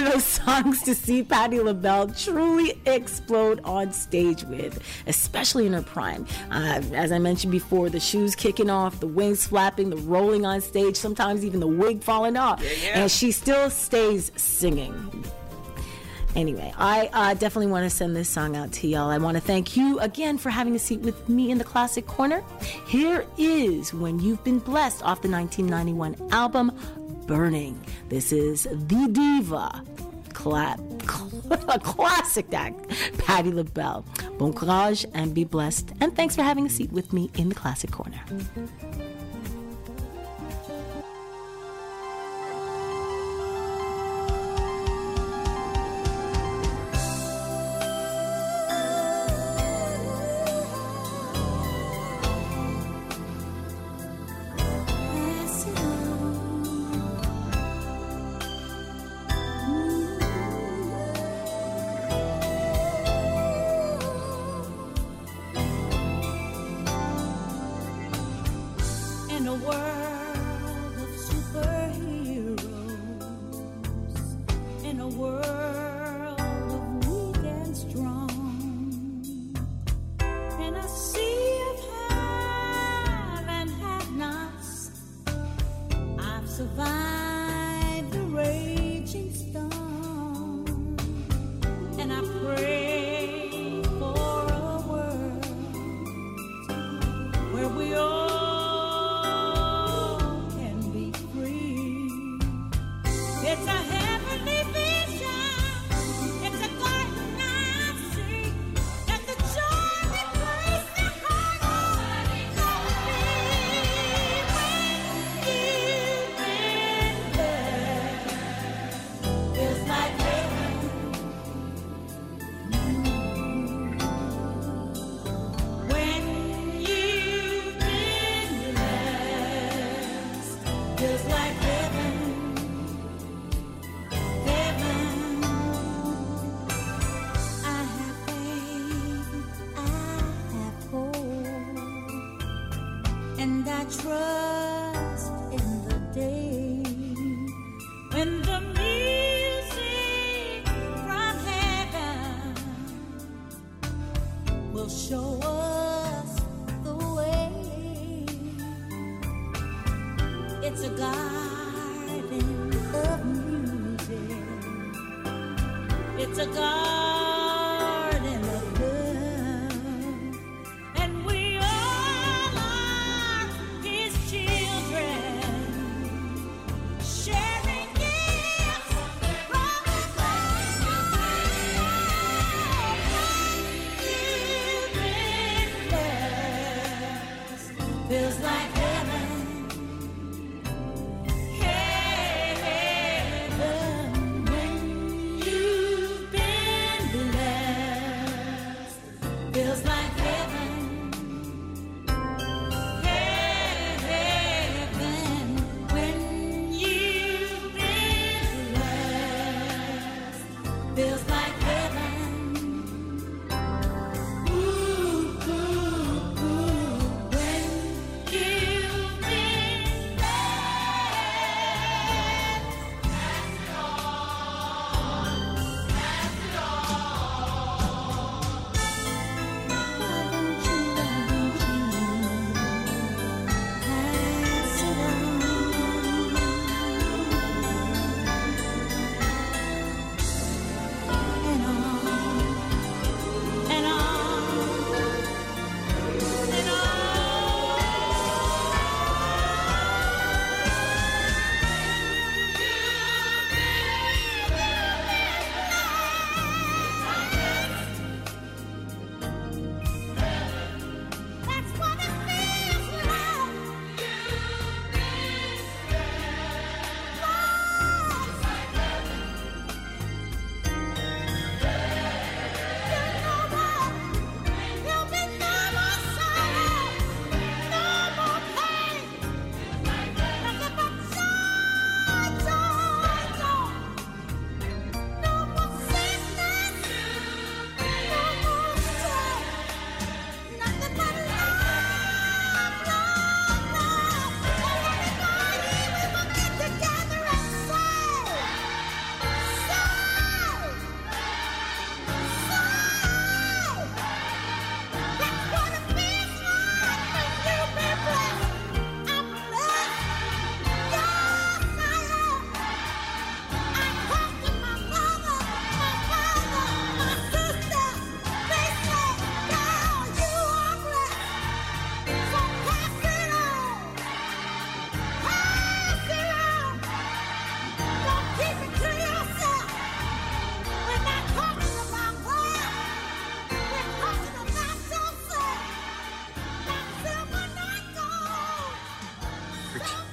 of those songs to see Patti LaBelle truly explode on stage with, especially in her prime. As I mentioned before, the shoes kicking off, the wings flapping, the rolling on stage, sometimes even the wig falling off. And she still stays singing. Anyway, I definitely want to send this song out to y'all. I want to thank you again for having a seat with me in the Classic Corner. Here is When You've Been Blessed off the 1991 album Burning. This is the diva, a classic act, Patti LaBelle. Bon courage and be blessed. And thanks for having a seat with me in the Classic Corner.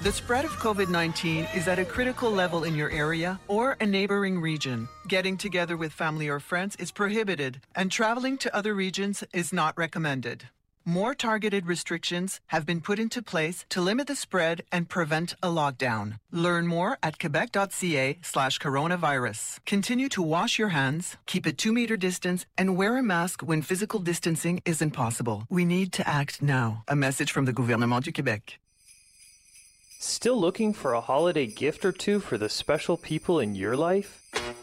The spread of COVID-19 is at a critical level in your area or a neighboring region. Getting together with family or friends is prohibited, and traveling to other regions is not recommended. More targeted restrictions have been put into place to limit the spread and prevent a lockdown. Learn more at quebec.ca/coronavirus. Continue to wash your hands, keep a 2-meter distance, and wear a mask when physical distancing isn't possible. We need to act now. A message from the Gouvernement du Québec. Still looking for a holiday gift or two for the special people in your life?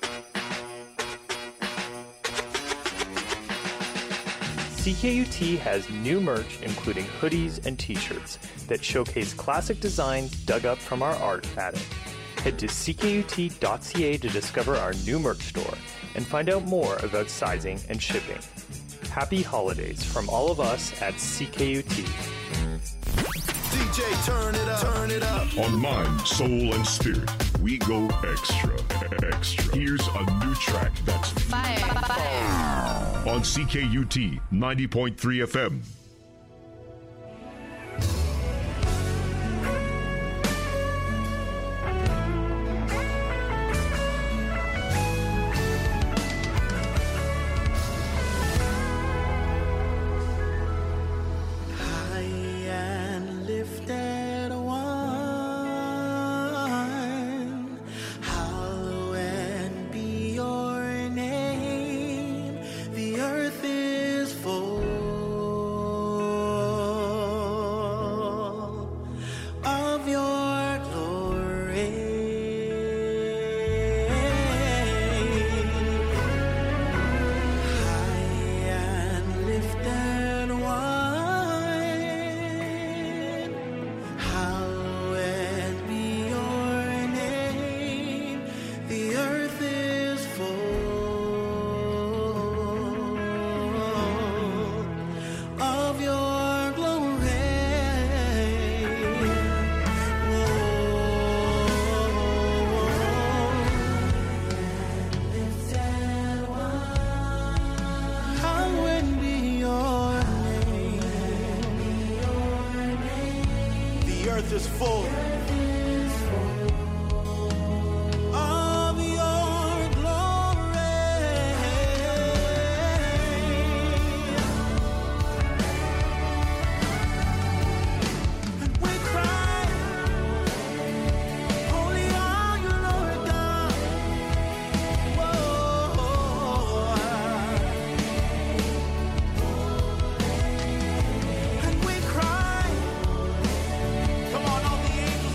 CKUT has new merch including hoodies and t-shirts that showcase classic designs dug up from our art attic. Head to ckut.ca to discover our new merch store and find out more about sizing and shipping. Happy holidays from all of us at CKUT. DJ, turn it up, turn it up. On Mind, Soul, and Spirit, we go extra. Here's a new track that's fire. On CKUT 90.3 FM. Is full of your glory, and we cry, holy are you, Lord God. Whoa. And we cry. Come on, all the angels.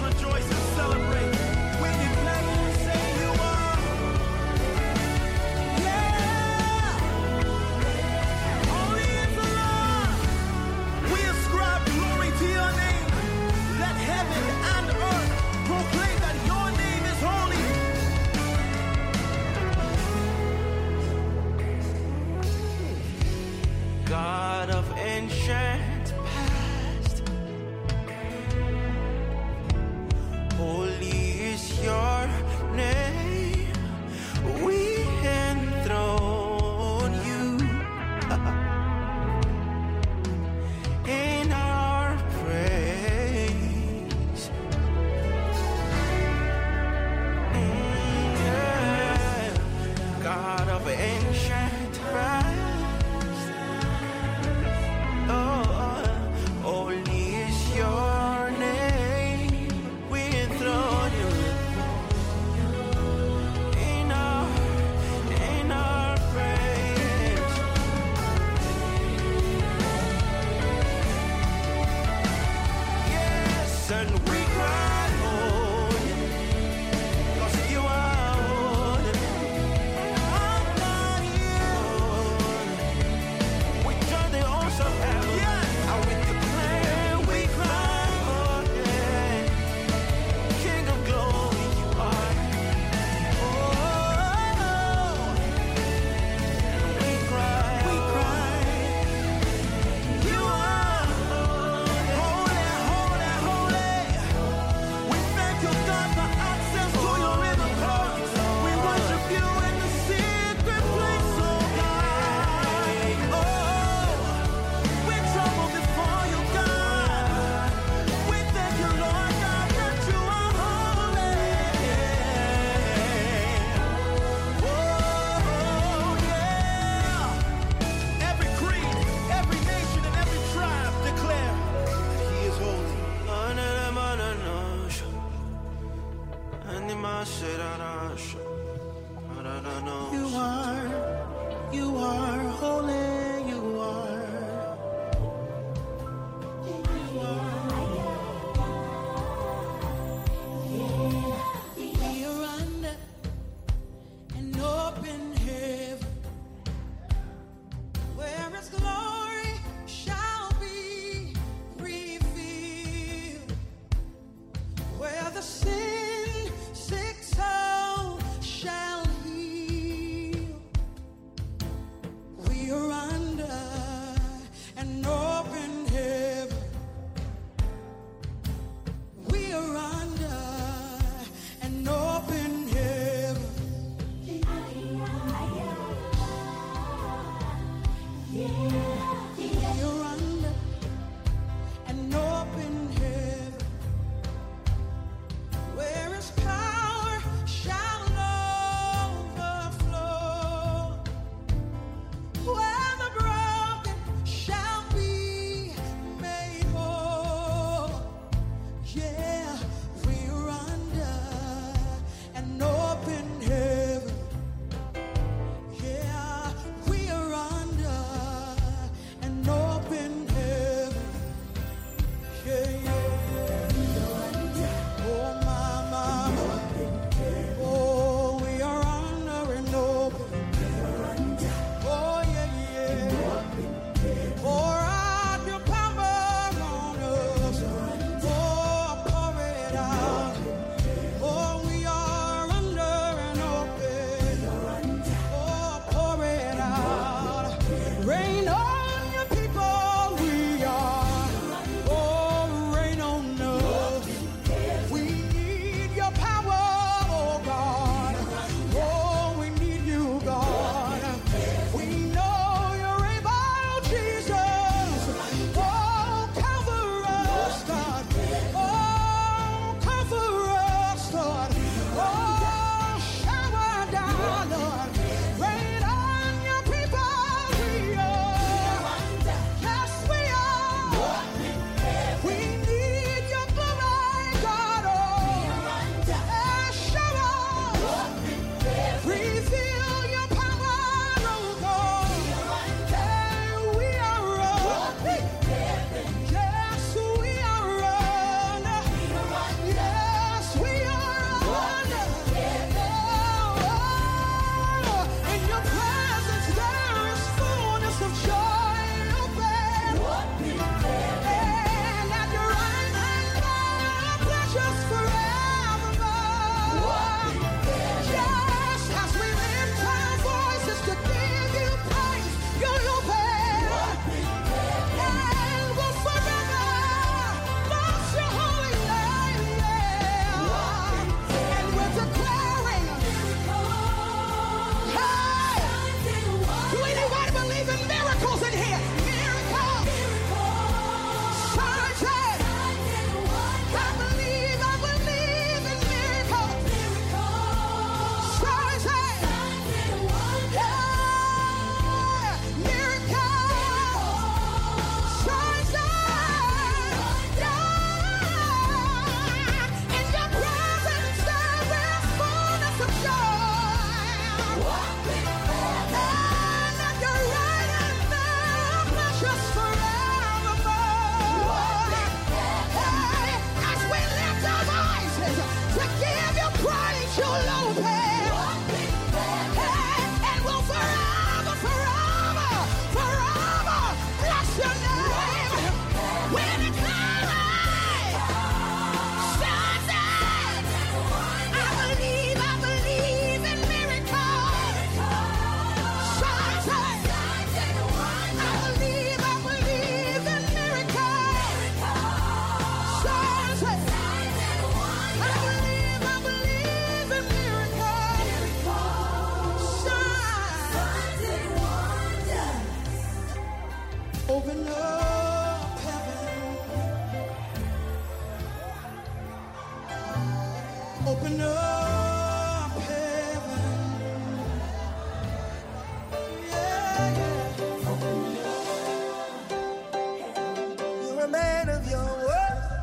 You're a man of your word.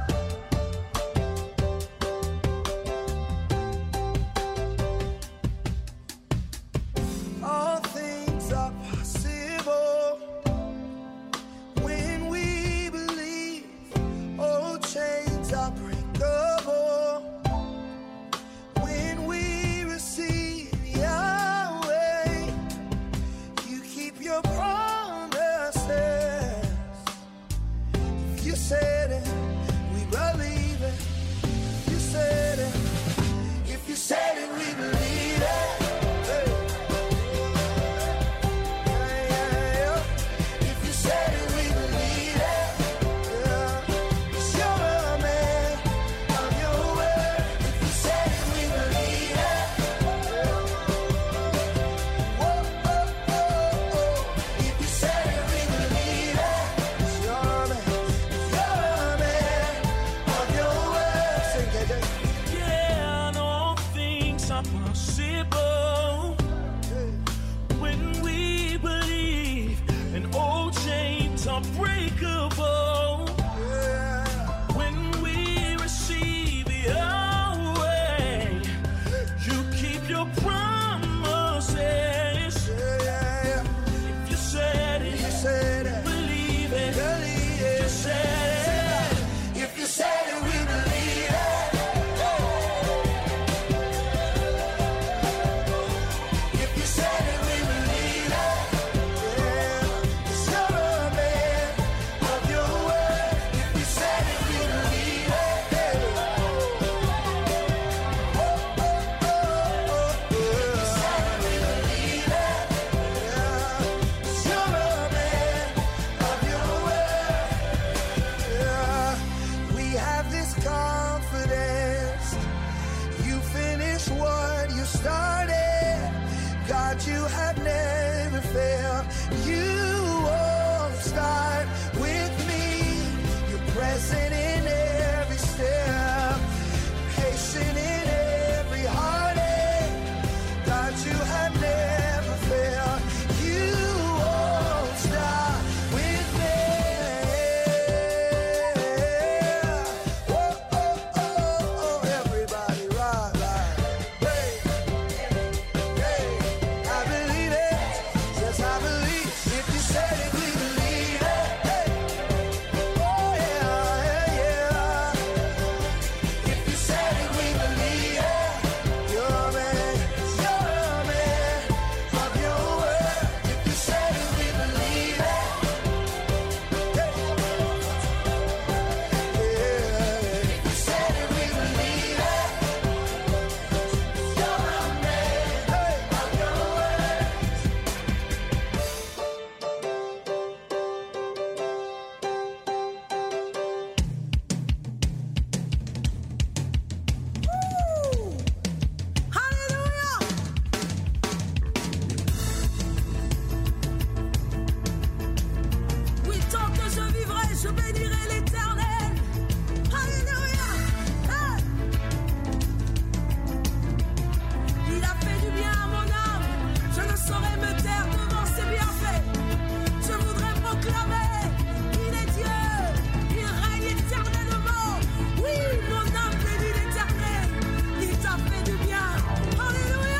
All things are possible when we believe. Old chains are breakable when we receive Yahweh. You keep your promises. If you said it, we believe it. If you said it, if you said it, we believe it. Unbreakable when we receive Yahweh. You keep your promises. If you said it, believe it. If you said it, if you said it, we believe it. If you said it, we believe it. You have never failed. You won't start with me. You're present in every step, patient in every heartache. God, you have never failed. You won't start with me. Oh, oh, oh, oh, everybody rock, rock. Hey, hey. I believe it, yes I believe. If you said it, we believe it. Hey. Oh yeah, yeah, yeah. If you said it, we believe it. You're a man of your word. If you said it, we believe it. Hey. Yeah. If you said it, we believe it. You're a man of your word. Alléluia. Oui, tant que je vivrai, je bénirai l'Éternel. Alléluia. Hey. Il a fait du bien à mon âme. Je ne saurais me taire devant ses bienfaits. Je voudrais proclamer qu'il est Dieu. Il règne éternellement. Oui, mon âme bénit l'Éternel. Il t'a fait du bien. Alléluia.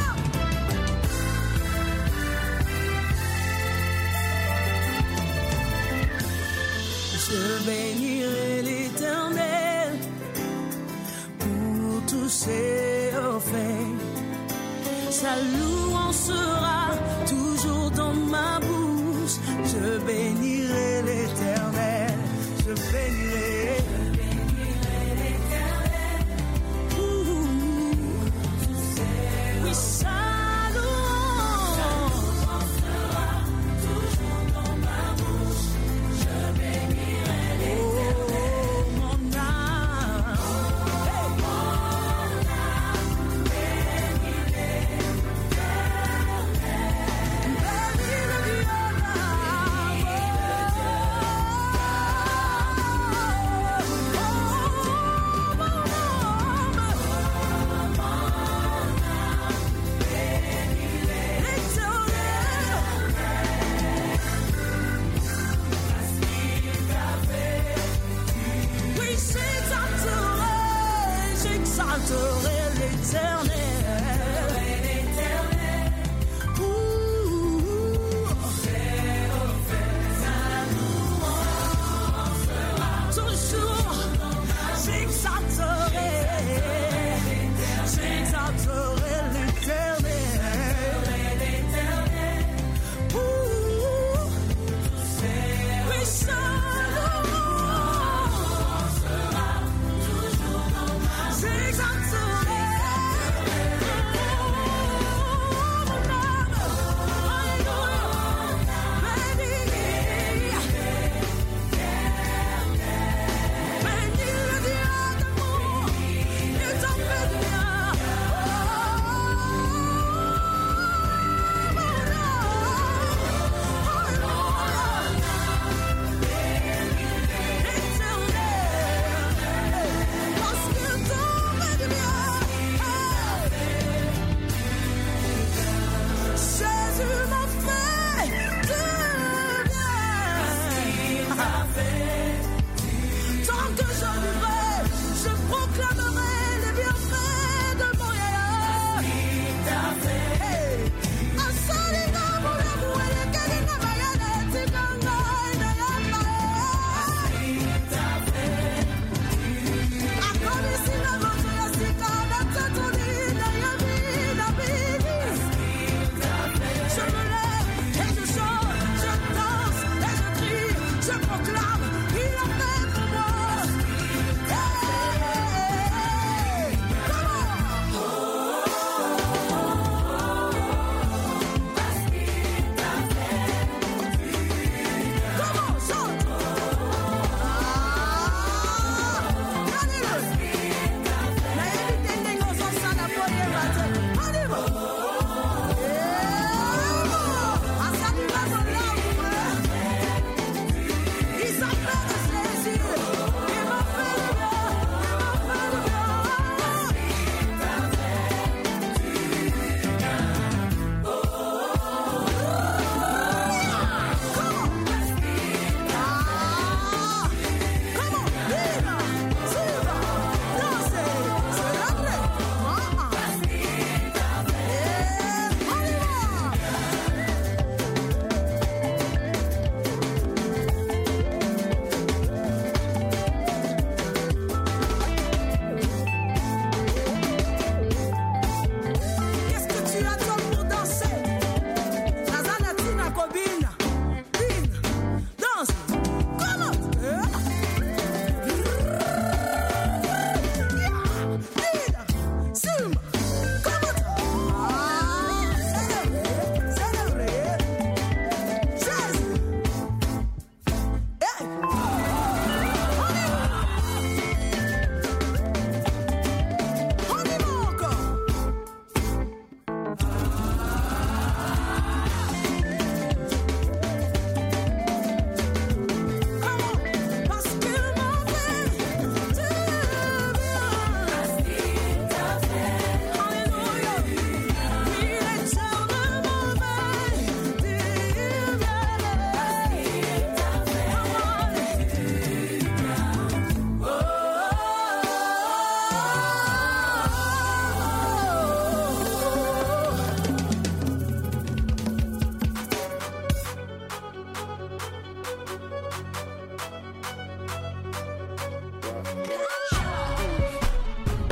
Je bénirai l'Éternel pour tous ses faits. Sa louange sera toujours dans ma bouche. Je bénirai l'Éternel. Je bénirai l'Éternel. Oui, sa louange sera toujours dans ma bouche. Je bénirai l'Éternel. Oh, mon âme. Hey. Mon âme bénit l'Éternel.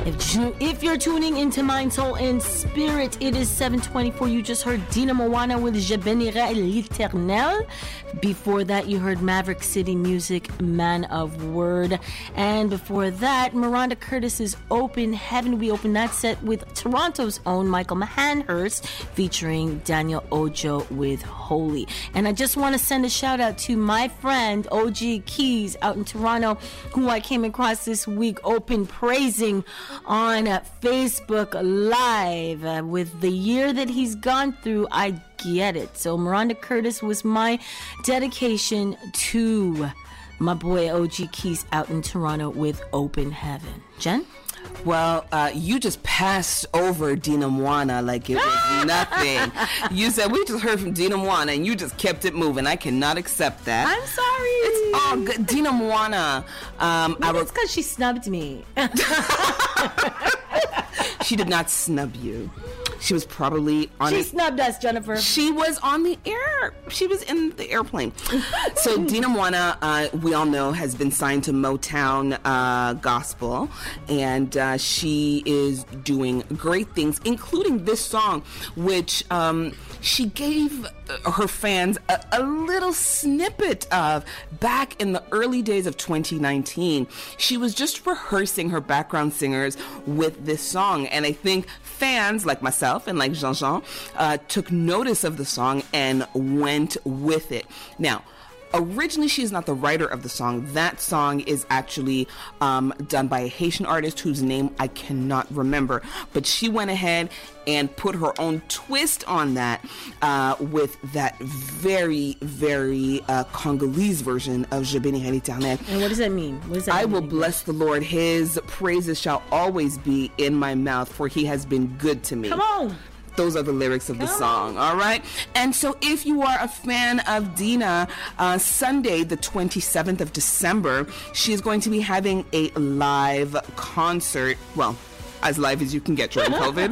If you're tuning into Mind, Soul, and Spirit, it is 7:24. You just heard Dina Moana with Je bénirai l'Éternel. Before that, you heard Maverick City Music, Man of Word. And before that, Miranda Curtis's Open Heaven. We opened that set with Toronto's own Michael Mahanhurst featuring Daniel Ojo with Holy. And I just want to send a shout out to my friend OG Keys out in Toronto, who I came across this week open praising on Facebook Live. With the year that he's gone through, I get it. So Miranda Curtis was my dedication to my boy OG Keys out in Toronto with Open Heaven. Jen? Well, you just passed over Dina Moana like it was nothing. You said, we just heard from Dina Moana, and you just kept it moving. I cannot accept that. I'm sorry. It's all good. Dina Moana. It's because she snubbed me. She did not snub you. She was probably on She snubbed us, Jennifer. She was on the air. She was in the airplane. So Dina Moana, we all know, has been signed to Motown Gospel, and she is doing great things, including this song, which she gave her fans a little snippet of back in the early days of 2019. She was just rehearsing her background singers with this song, and I think fans like myself and like Jean-Jean took notice of the song and went with it. Now, originally, she is not the writer of the song. That song is actually done by a Haitian artist whose name I cannot remember. But she went ahead and put her own twist on that with that very, very Congolese version of Je bénirai l'Éternel. And what does that mean? What does that I mean? will bless the Lord. His praises shall always be in my mouth, for he has been good to me. Come on. Those are the lyrics of the song, all right? And so if you are a fan of Dina, Sunday, the 27th of December, she is going to be having a live concert, well, as live as you can get during COVID,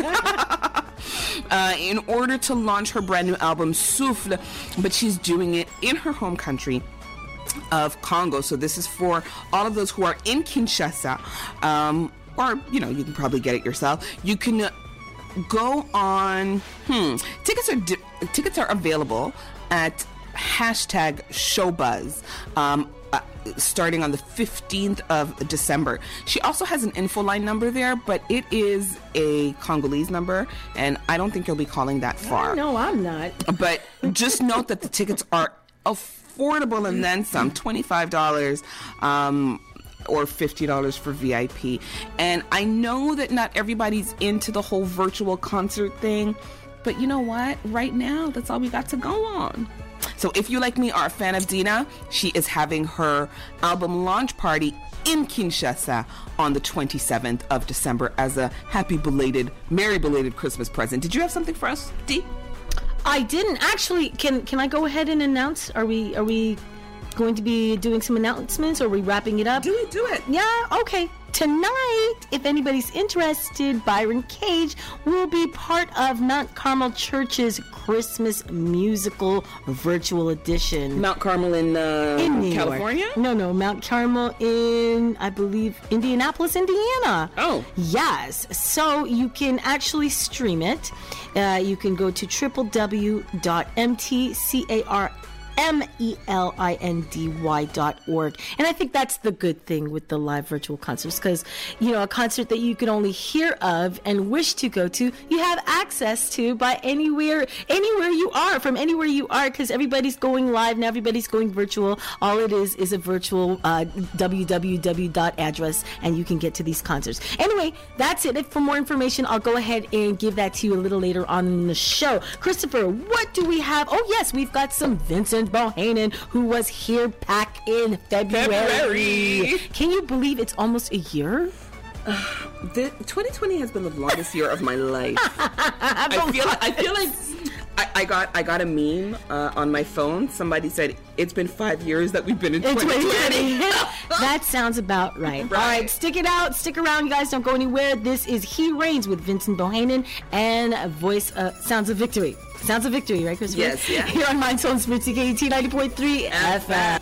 in order to launch her brand new album, Souffle, but she's doing it in her home country of Congo. So this is for all of those who are in Kinshasa, or, you know, you can probably get it yourself. You can go on tickets are available at #showbuzz starting on the 15th of December. She also has an info line number there, but it is a Congolese number, and I don't think you'll be calling that far. No, I'm not. But just note that the tickets are affordable and then some, $25 or $50 for VIP. And I know that not everybody's into the whole virtual concert thing, but you know what? Right now, that's all we got to go on. So if you, like me, are a fan of Dina, she is having her album launch party in Kinshasa on the 27th of December as a merry belated Christmas present. Did you have something for us, Dee? I didn't. Actually, can I go ahead and announce? Are we going to be doing some announcements, or are we wrapping it up? Do it. Yeah, okay. Tonight, if anybody's interested, Byron Cage will be part of Mount Carmel Church's Christmas musical virtual edition. Mount Carmel in New California? York. No, Mount Carmel in, I believe, Indianapolis, Indiana. Oh. Yes. So you can actually stream it. You can go to www.mtcarmelindy.org. And I think that's the good thing with the live virtual concerts, because, you know, a concert that you can only hear of and wish to go to, you have access to by anywhere you are, from anywhere you are, because everybody's going live now, everybody's going virtual. All it is a virtual www address, and you can get to these concerts. Anyway, that's it. For more information, I'll go ahead and give that to you a little later on in the show. Christopher, what do we have? Oh, yes, we've got some Vincent Bohannon, who was here back in February. Can you believe it's almost a year? 2020 has been the longest year of my life. I feel like I got a meme on my phone. Somebody said it's been 5 years that we've been in 2020. That sounds about right. All right, stick it out, stick around, you guys. Don't go anywhere. This is He Reigns with Vincent Bohannon and Sounds of Victory. Sounds of Victory, right, Christopher? Yes, yeah. Here on Mind, Soul, and Spirit, CKUT 90.3 FM.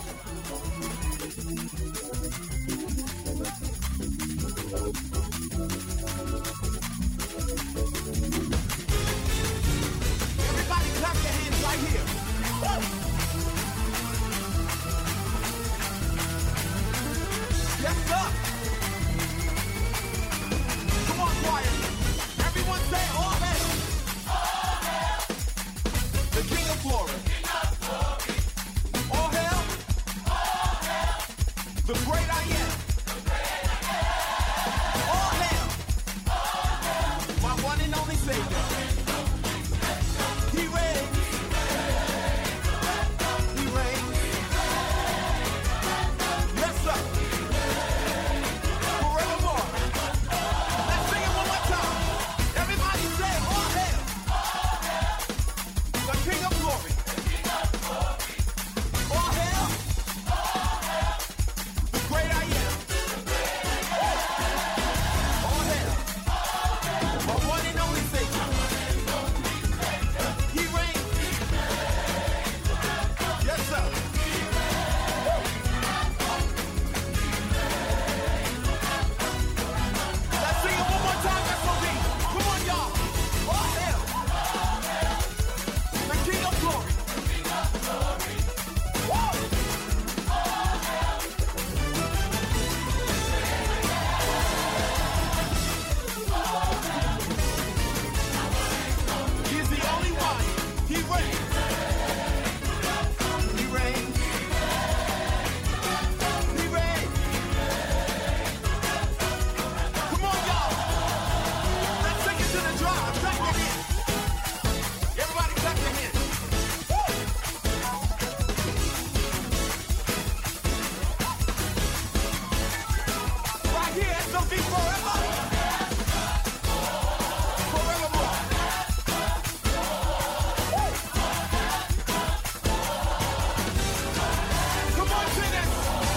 Yes, sir. Come on, choir. Everyone say, all hail. The King of Glory. All hail. The great I am. All hail. My one and only Savior. He reigns. He reigns. Yes, sir. Forevermore. Let's sing it one more time. Everybody say, all hail. The King of Glory. All hail. The great I am. All hail. My one and only Savior. He reigns. Yes, sir. Let's sing it one more time, SOB. Come on, y'all. All hail. The King of Glory. Woo! He's the only one. He reigns. He reigns. He reigns. Come on, y'all. Let's take it to the drive. Clap your hands. Everybody clap your hands. Woo! Right here, SOB forever. Forevermore. Come on, singers.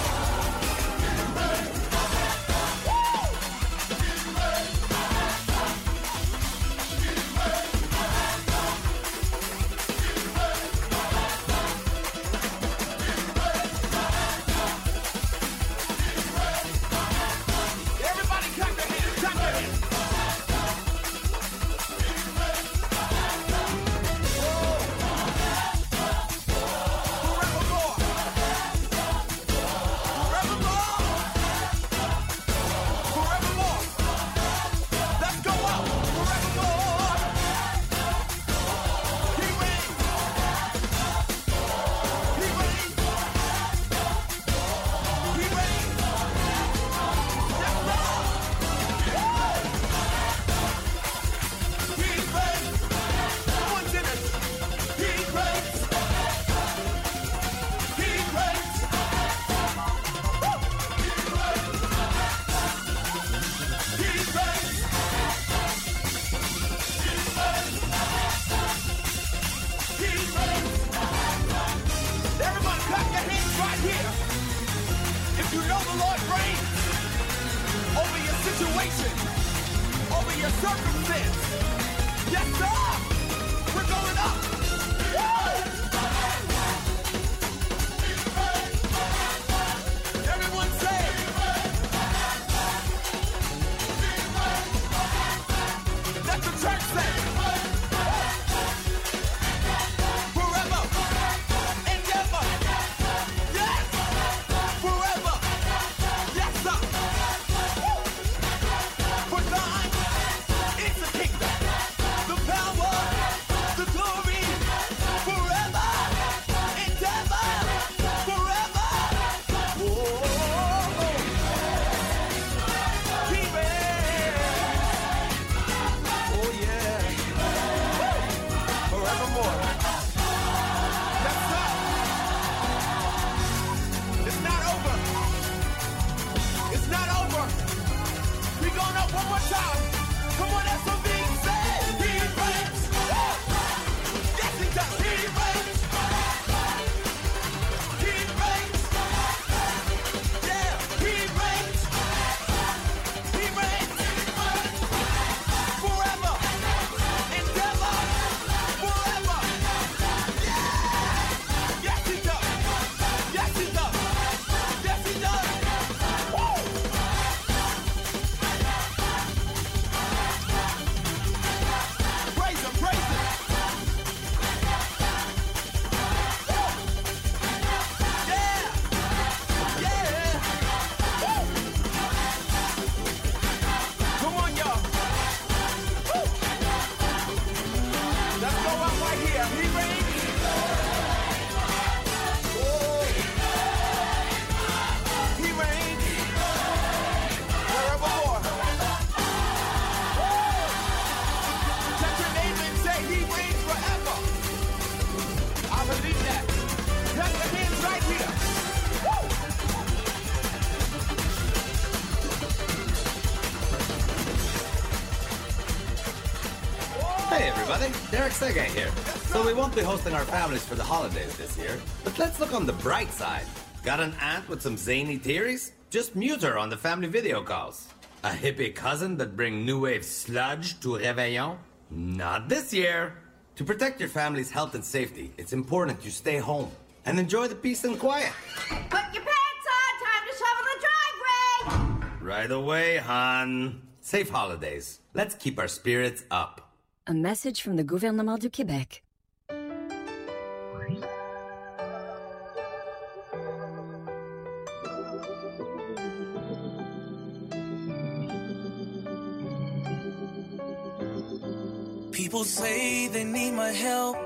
Everybody clap your hands. Clap your hands. Forevermore. Forevermore. Forevermore. Let's go out. Forevermore. He reigns. He reigns. He reigns. Yes, sir. He reigns. Come on, sinners. He reigns. He reigns. He reigns. He reigns. Everybody clap your hands right here. If you know the Lord reigns over your situation, over your circumstance. Yes, sir. We're going up. Woo! Everyone say, let the church say, forever and ever. Yes, forever. Yes, sir. Woo! For thine is the kingdom, the power, the glory, forever and ever. Forever. Whoa. He reigns. Oh, yeah. Woo! Forevermore. Yes, sir. It's not over. It's not over. We going up one more time. Come on, SOB. Say, he reigns. Woo! Yes, he does. He reigns. He reigns. Yeah, he reigns. He reigns. Forever and ever. Forever. Yeah. Yes, he does. Yes, he does. Yes, he does. Woo! here. Woo! Hey everybody, Derek Segay here. So we won't be hosting our families for the holidays this year, but let's look on the bright side. Got an aunt with some zany theories? Just mute her on the family video calls. A hippie cousin that bring new wave sludge to Réveillon? Not this year. To protect your family's health and safety, it's important you stay home and enjoy the peace and quiet. Put your pants on, time to shovel the driveway! Right away, hon. Safe holidays. Let's keep our spirits up. Un message from the gouvernement du Québec. People say they need my help,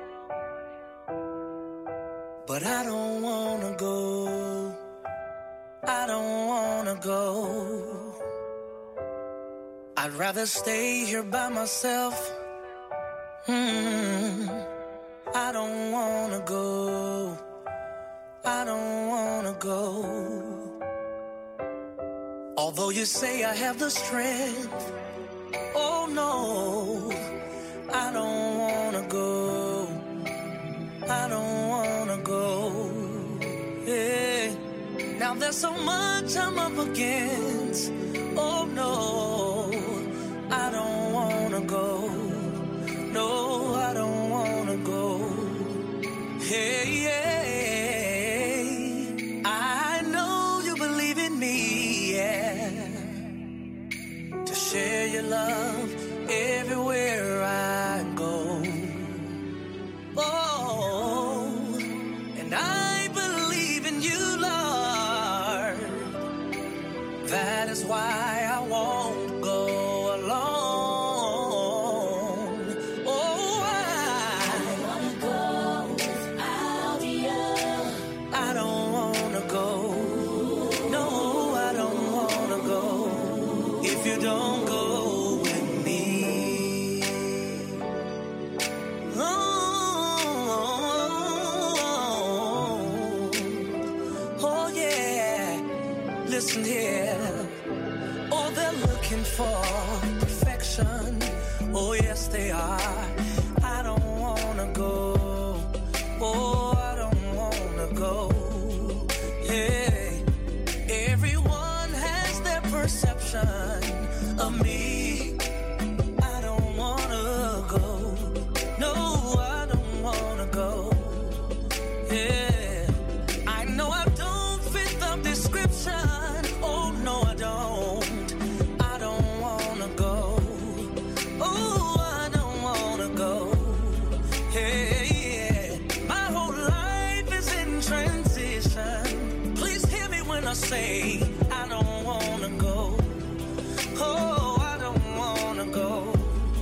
but I don't wanna go. I don't wanna go. I'd rather stay here by myself. I don't wanna go. I don't wanna go. Although you say I have the strength, oh no, I don't wanna go. I don't wanna go. Yeah. Now there's so much I'm up against. Oh no, I don't wanna go. No, I don't wanna go. Hey, yeah. I know you believe in me, yeah. To share your love everywhere I go. Oh, and I believe in you, Lord. That is why I won't go alone. Oh, I wanna go without you. I don't wanna go. No, I don't wanna go. If you don't go with me. Oh yeah. Listen here. Oh, they're looking for perfection. Oh, yes, they are. I don't wanna go. Oh, I don't wanna go. Yeah. Everyone has their perception of me. I don't wanna go. No, I don't wanna go. Yeah. I know I don't fit the description. Oh, no, I don't. I don't wanna go. Oh, I don't wanna go. Hey, yeah. My whole life is in transition. Please hear me when I say I don't wanna go. Oh, I don't wanna go.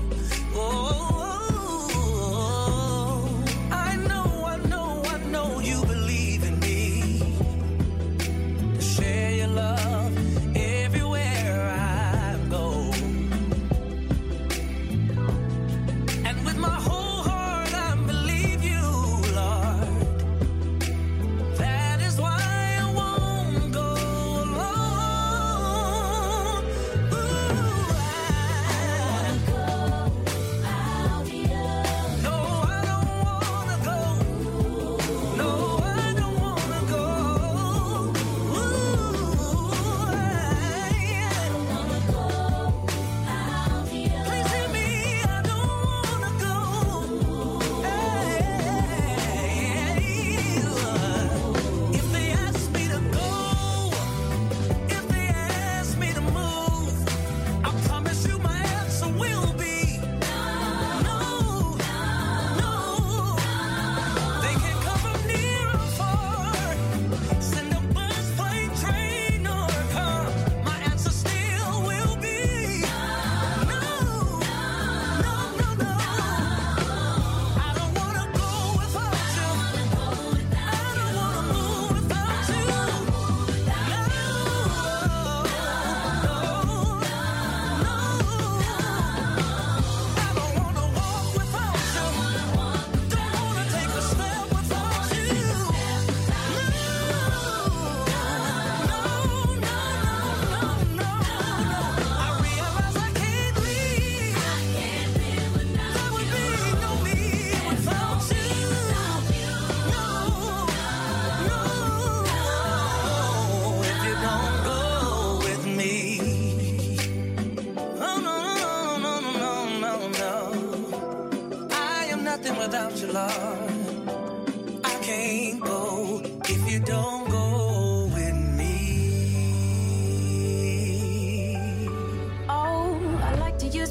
Oh, I know you believe in me. To share your love everywhere I go. And with my whole heart I believe you, Lord. That is why I won't go alone.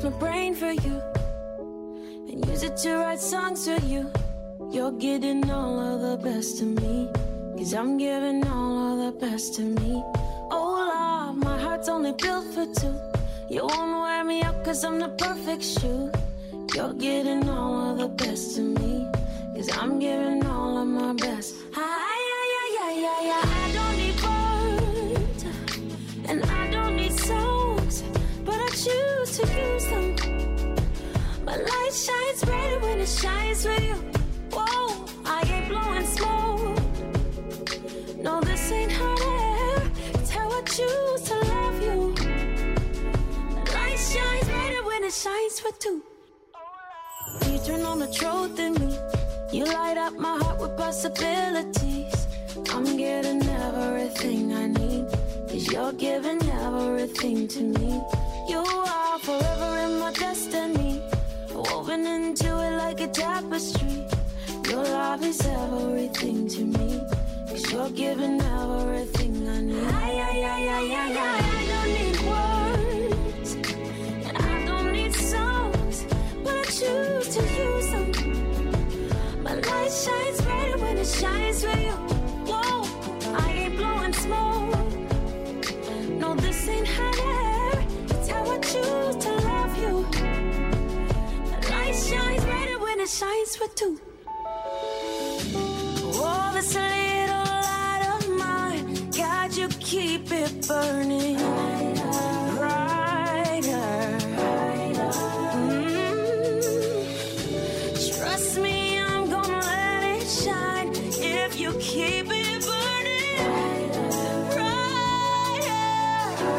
my brain for you and use it to write songs for you. You're getting all of the best of me, 'cause I'm giving all of the best of me. Oh Lord, my heart's only built for two. You won't wear me out 'cause I'm the perfect shoe. You're getting all of the best of me, 'cause I'm giving all of my best. I don't need words and I don't need songs, but I choose to use them. My light shines brighter when it shines for you. Whoa, I ain't blowing smoke. No, this ain't hot air. It's how I choose to love you. My light shines brighter when it shines for two. You turn on the truth in me. You light up my heart with possibilities. I'm getting everything I need, 'cause you're giving everything to me. You are forever in my destiny, woven into it like a tapestry. Your love is everything to me, 'cause you're giving everything I need. I don't need words and I don't need songs, but I choose to use them. My light shines brighter when it shines for you. Whoa, I ain't blowing smoke. No, this ain't hot air. It's how I choose to love you. My light shines brighter when it shines for two. Oh, this little light of mine, God, you keep it burning brighter. Trust me, I'm gonna let it shine if you keep it burning brighter.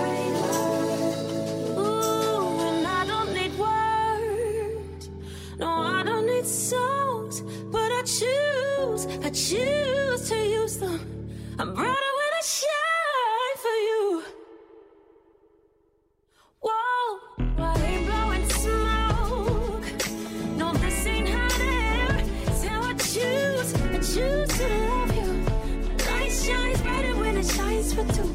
Ooh, and I don't need words, no, I don't need songs, but I choose to use them. I'm brighter when I shine for you. Whoa, I ain't blowing smoke. No, this ain't hot air. It's how I choose to love you. My light shines brighter when it shines for two.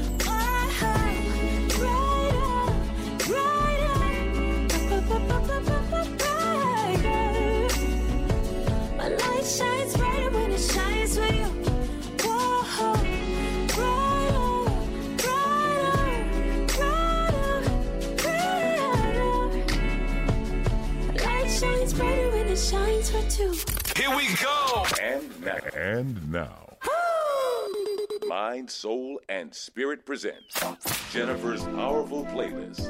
My light shines brighter when it shines for you. Whoa, brighter. My light shines brighter when it shines for two. Here we go. And now. Mind, Soul, and Spirit presents Jennifer's Powerful Playlist.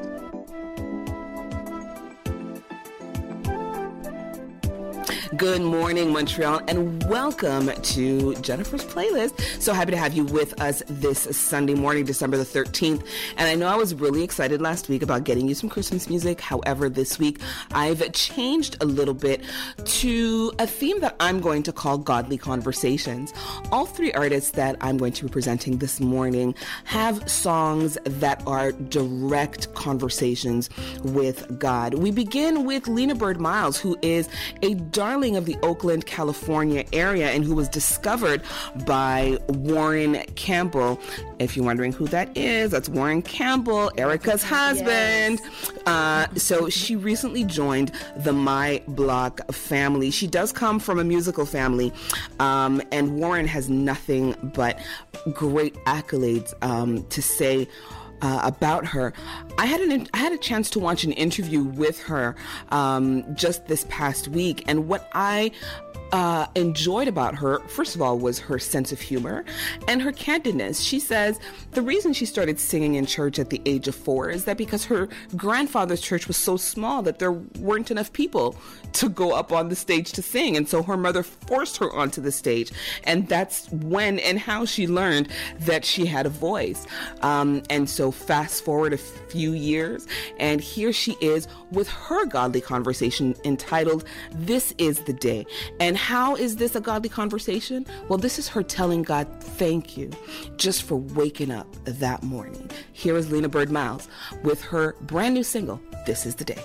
Good morning, Montreal, and welcome to Jennifer's Playlist. So happy to have you with us this Sunday morning, December the 13th. And I know I was really excited last week about getting you some Christmas music. However, this week I've changed a little bit to a theme that I'm going to call Godly Conversations. All three artists that I'm going to be presenting this morning have songs that are direct conversations with God. We begin with Lena Bird Miles, who is a darling of the Oakland, California area and who was discovered by Warren Campbell. If you're wondering who that is, that's Warren Campbell, Erica's husband. Yes. So she recently joined the My Block family. She does come from a musical family, and Warren has nothing but great accolades to say about her. I had a chance to watch an interview with her just this past week, and what I enjoyed about her, first of all, was her sense of humor and her candidness. She says the reason she started singing in church at the age of 4 is that because her grandfather's church was so small that there weren't enough people to go up on the stage to sing. And so her mother forced her onto the stage. And that's when and how she learned that she had a voice. And so fast forward a few years, and here she is with her godly conversation entitled, This Is the Day. And how is this a godly conversation? Well, this is her telling God, thank you, just for waking up that morning. Here is Lena Bird Miles with her brand new single, This Is the Day.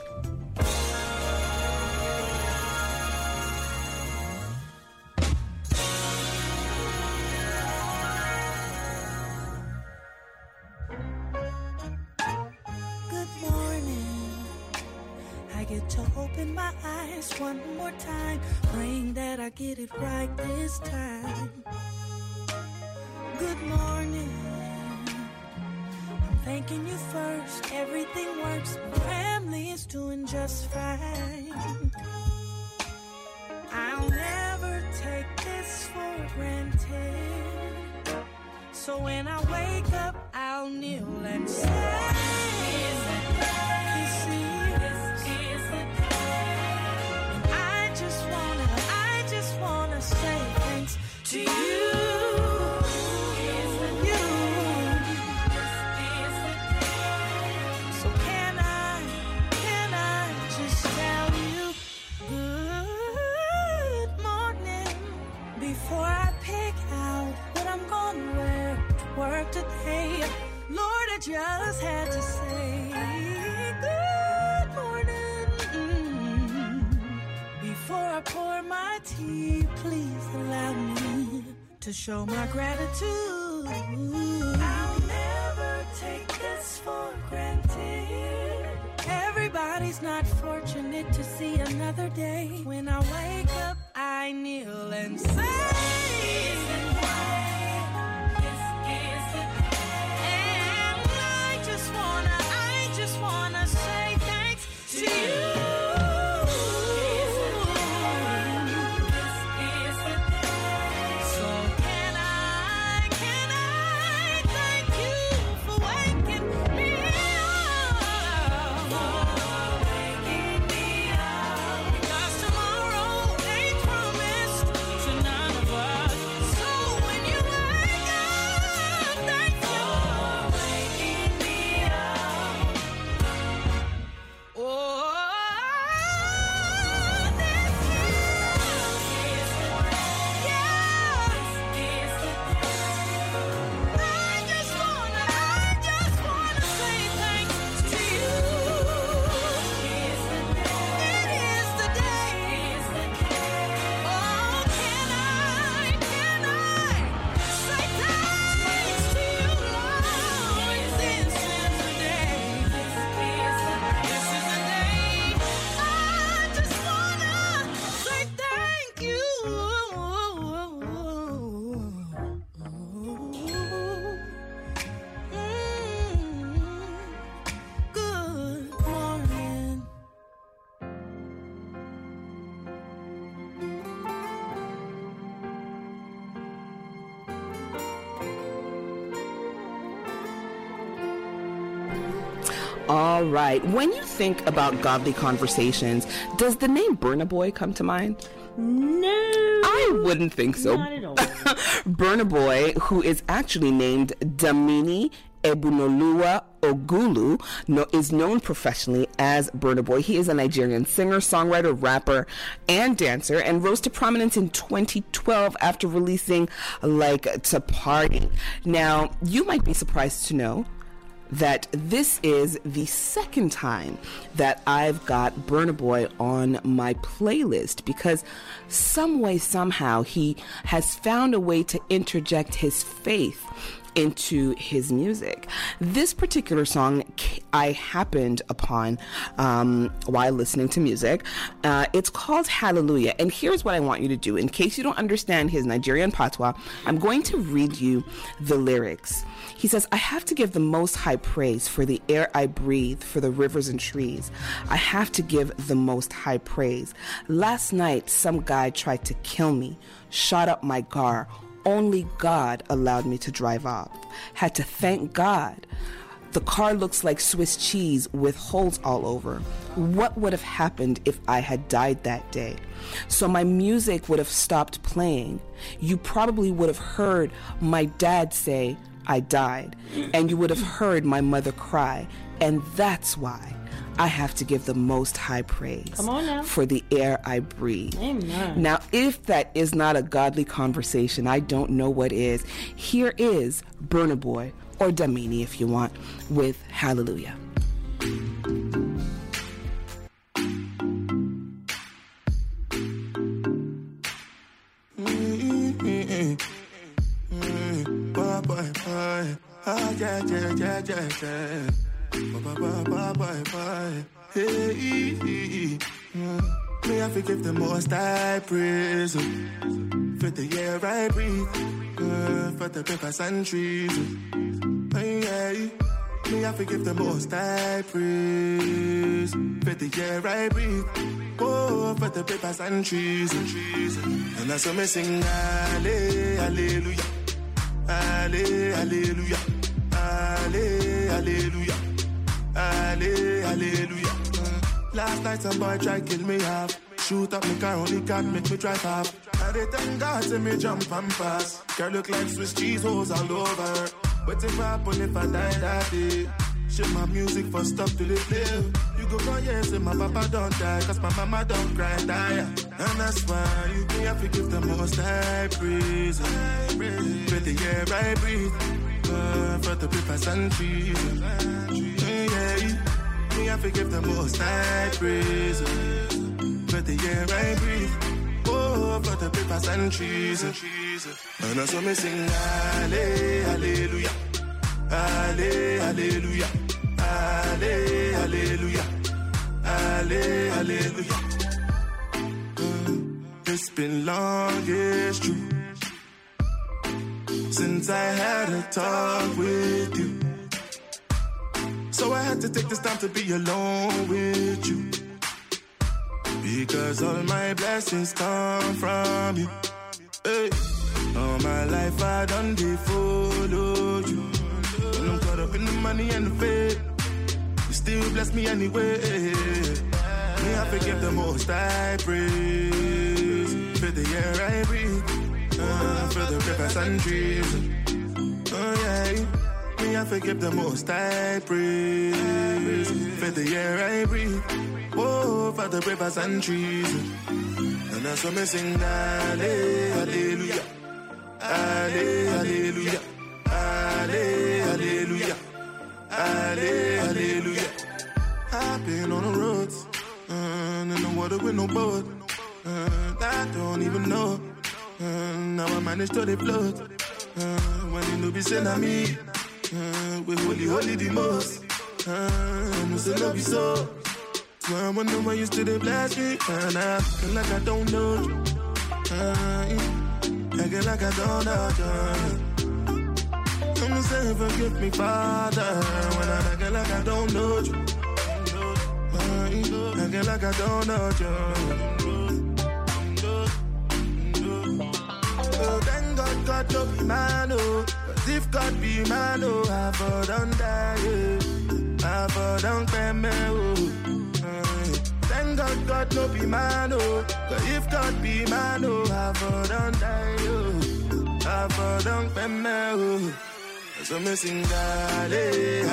Good morning. to open my eyes one more time, praying that I get it right this time. Good morning. I'm thanking you first. Everything works. My family is doing just fine. I'll never take this for granted. So when I wake up, I'll kneel and say, say thanks to you. So can I just tell you good morning before I pick out what I'm gonna wear to work today? Lord, I just had to say good morning. Before I pour my tea, please allow me to show my gratitude. I'll never take this for granted. Everybody's not fortunate to see another day. When I wake up, I kneel and say, and I just wanna say thanks to you. All right. When you think about godly conversations, does the name Burna Boy come to mind? No. I wouldn't think so. Not at all. Burna Boy, who is actually named Damini Ebunoluwa Ogulu, is known professionally as Burna Boy. He is a Nigerian singer, songwriter, rapper, and dancer, and rose to prominence in 2012 after releasing Like to Party. Now, you might be surprised to know that this is the second time that I've got Burna Boy on my playlist, because some way, somehow, he has found a way to interject his faith into his music. This particular song I happened upon while listening to music. It's called Hallelujah, and here's what I want you to do. In case you don't understand his Nigerian patois, I'm going to read you the lyrics. He says, I have to give the Most High praise for the air I breathe, for the rivers and trees. I have to give the Most High praise. Last night, some guy tried to kill me, shot up my car. Only God allowed me to drive off. Had to thank God. The car looks like Swiss cheese with holes all over. What would have happened if I had died that day? So my music would have stopped playing. You probably would have heard my dad say, I died. And you would have heard my mother cry. And that's why I have to give the Most High praise. Come on now. For the air I breathe. Amen. Now, if that is not a godly conversation, I don't know what is. Here is Burna Boy, or Damini if you want, with Hallelujah. Hey, me have to give the most I praise for the air I breathe, for the rivers and trees. Hey, me have to give the most I praise for the air I breathe, oh, for the rivers and trees. And that's what me sing, hallelujah, hallelujah, hallelujah, hallelujah. Last night some boy tried kill me half. Shoot up me car, only can't make me drive off. And they thank God to me jump and pass. Girl look like Swiss cheese holes all over. What if happen if I die that day? Shit my music for stop till it play. You go for years and my papa don't die, cause my mama don't cry die. And that's why you me have to give the most I praise. For the air I breathe, for the papers and trees. Yeah. Me have to give the most I praise for the air I breathe, oh, for the papers and trees. And that's what me sing, hallelujah, hallelujah, hallelujah, hallelujah. It's been long, it's true, since I had a talk with you. So I had to take this time to be alone with you, because all my blessings come from you. Hey. All my life I done they follow you. When I'm caught up in the money and the fame, you still bless me anyway. Me I forgive the most I praise for the air I breathe, for the rivers and trees. Oh yeah. Me I forgive the most I praise for the air I breathe, oh, for the rivers and trees. And that's what me sing, hallelujah, hallelujah, hallelujah, hallelujah. I've been on the roads, in the water with no boat, I don't even know. Now I managed to float, when you know be sending me. We holy the most. No say love you so. So I wonder why you still bless me. And I feel like I don't know you. I feel like I don't know you. I'm saying forgive me, Father, when I feel like I don't know you. I feel like I don't know you. Oh, thank God, God don't be man, oh. If God be man, oh, I for don't die, yeah. I for don't pay me, oh. Thank God, God no be man, oh. Cause if God be man, oh, I for don't die, oh. I for don't pay me, oh. So me sing, hallelujah,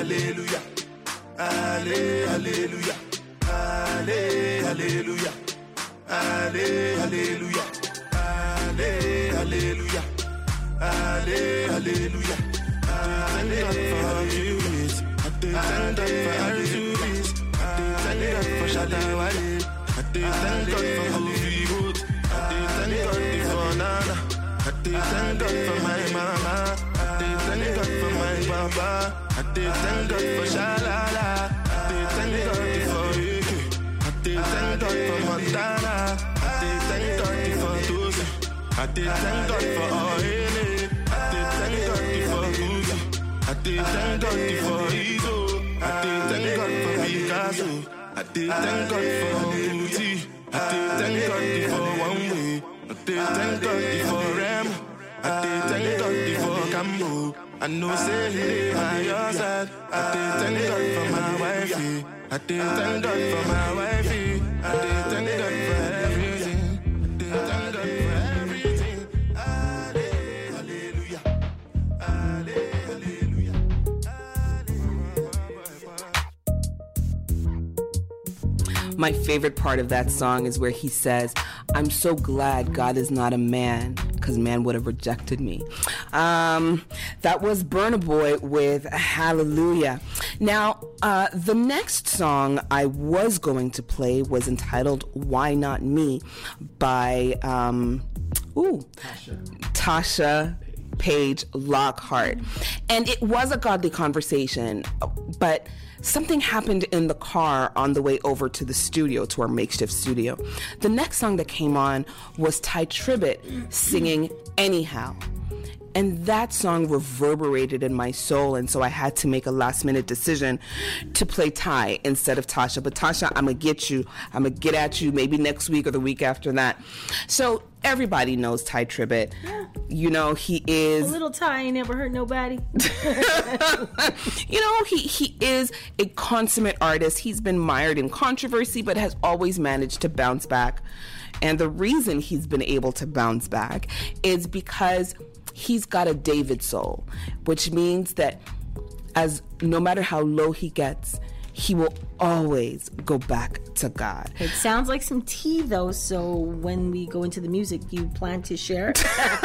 hallelujah, hallelujah, hallelujah, hallelujah. Hallelujah, hallelujah. Thank God for Arzuis. Thank God for Shatawale. Thank God for Holy Road. Thank God for Nana. Thank God for my mama. Thank God for my papa. Thank God for Shalala. Thank God for Ike. Thank God for Montana. Thank God for Tuesday. Thank God for all. Thank God for Gucci. Thank God for Izo. Thank God for Picasso. Thank God for Gucci. Thank God for One Way. Thank God for Rem. Thank God for Cambo. I know say he by your side. Thank God for my wifey. Thank God for my wifey. Thank God for everything. Thank God for everything. My favorite part of that song is where he says, I'm so glad God is not a man, because man would have rejected me. That was Burna Boy with Hallelujah. Now, the next song I was going to play was entitled Why Not Me by Tasha Page Lockhart. And it was a godly conversation. but something happened in the car on the way over to the studio, to our makeshift studio. The next song that came on was Ty Tribbett singing Anyhow. And that song reverberated in my soul, and so I had to make a last-minute decision to play Ty instead of Tasha. But Tasha, I'm going to get you. I'm going to get at you maybe next week or the week after that. So everybody knows Ty Tribbett. Yeah. You know, he is... A little Ty ain't never hurt nobody. You know, he is a consummate artist. He's been mired in controversy, but has always managed to bounce back. And the reason he's been able to bounce back is because he's got a David soul, which means that no matter how low he gets, he will always go back to God. It sounds like some tea, though, so when we go into the music, you plan to share?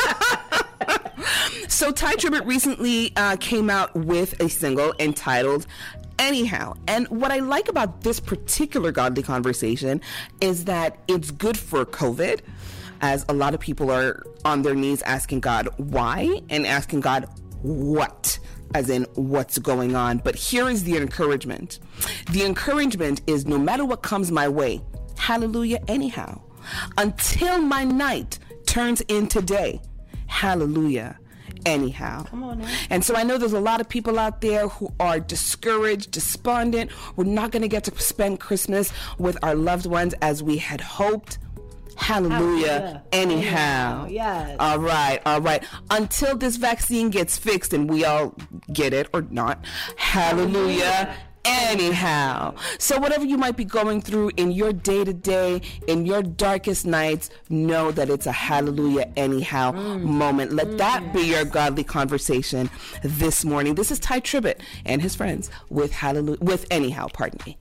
So Ty Tribbett recently came out with a single entitled Anyhow. And what I like about this particular godly conversation is that it's good for COVID, as a lot of people are on their knees asking God why and asking God what, as in what's going on. But here is the encouragement. The encouragement is no matter what comes my way, hallelujah anyhow. Until my night turns into day, hallelujah anyhow. Come on now. And so I know there's a lot of people out there who are discouraged, despondent. We're not going to get to spend Christmas with our loved ones as we had hoped. Hallelujah. Anyhow. Yes. All right. Until this vaccine gets fixed and we all get it or not. Hallelujah. Anyhow. So whatever you might be going through in your day-to-day, in your darkest nights, know that it's a hallelujah anyhow moment. Let that be your godly conversation this morning. This is Ty Tribbett and his friends with Anyhow, pardon me.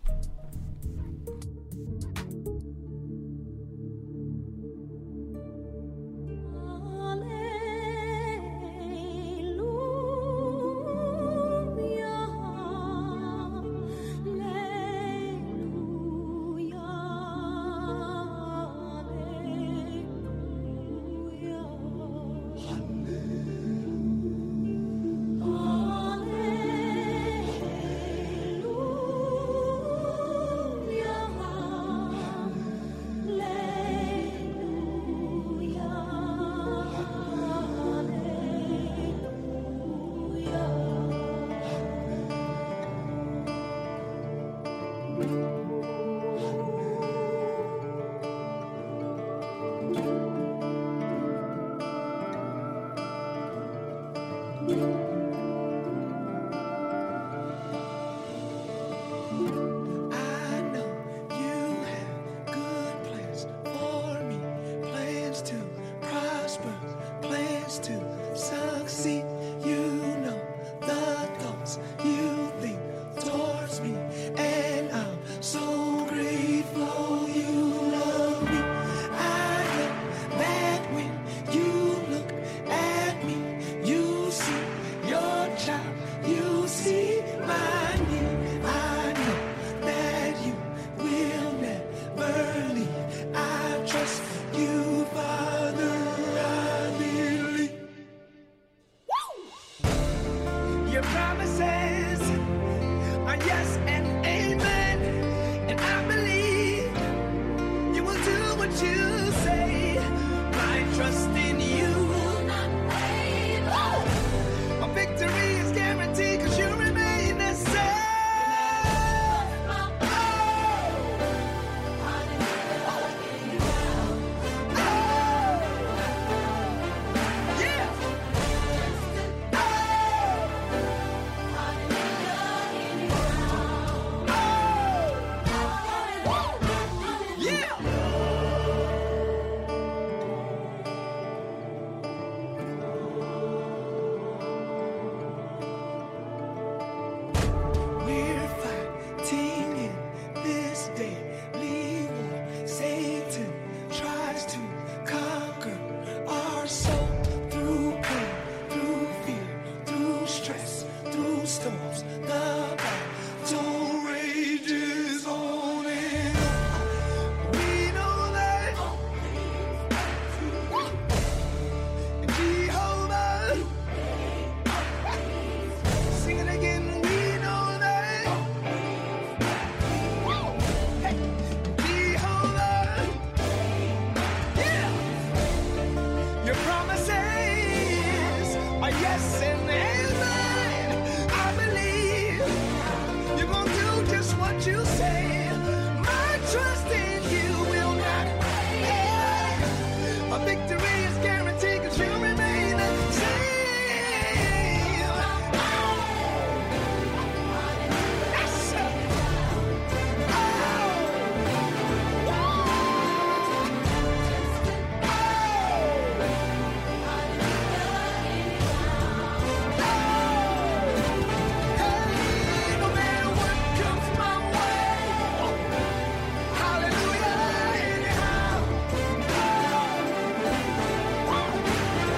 USA.